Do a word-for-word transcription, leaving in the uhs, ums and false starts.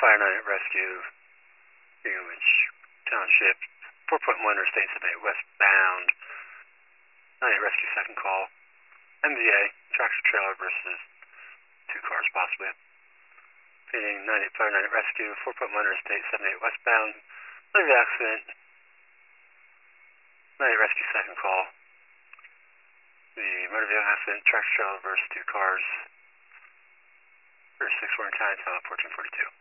Fire nine at Rescue, Greenwich Township, four point one Interstate seventy-eight westbound. nine at Rescue, second call. M V A, tractor trailer versus two cars possibly. Feeding nine eight Fire nine at Rescue, four point one Interstate seventy-eight westbound. Motor vehicle accident. nine eight Rescue, second call. The motor vehicle accident, tractor trailer versus two cars. thirty-six Warren County, fourteen forty-two.